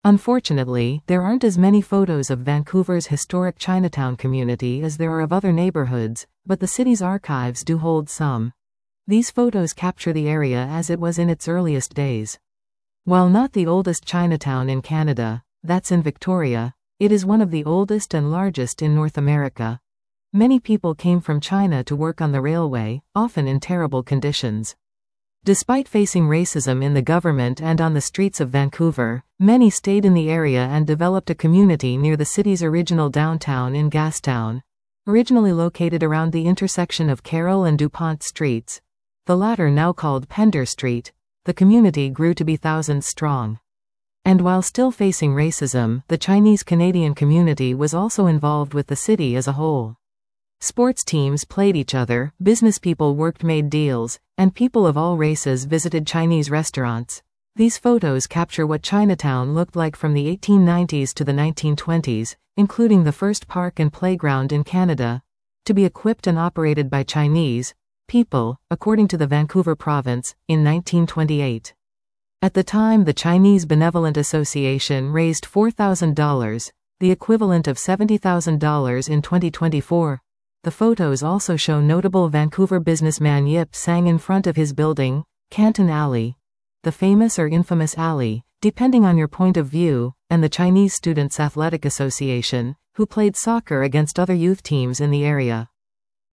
Unfortunately, there aren't as many photos of Vancouver's historic Chinatown community as there are of other neighborhoods, but the city's archives do hold some. These photos capture the area as it was in its earliest days. While not the oldest Chinatown in Canada, that's in Victoria, it is one of the oldest and largest in North America. Many people came from China to work on the railway, often in terrible conditions. Despite facing racism in the government and on the streets of Vancouver, many stayed in the area and developed a community near the city's original downtown in Gastown. Originally located around the intersection of Carroll and DuPont streets, the latter now called Pender Street, the community grew to be thousands strong. And while still facing racism, the Chinese Canadian community was also involved with the city as a whole. Sports teams played each other, businesspeople worked made deals, and people of all races visited Chinese restaurants. These photos capture what Chinatown looked like from the 1890s to the 1920s, including the first park and playground in Canada, to be equipped and operated by Chinese people, according to the Vancouver Province, in 1928. At the time, the Chinese Benevolent Association raised $4,000, the equivalent of $70,000 in 2024. The photos also show notable Vancouver businessman Yip Sang in front of his building, Canton Alley, the famous or infamous alley, depending on your point of view, and the Chinese Students Athletic Association, who played soccer against other youth teams in the area.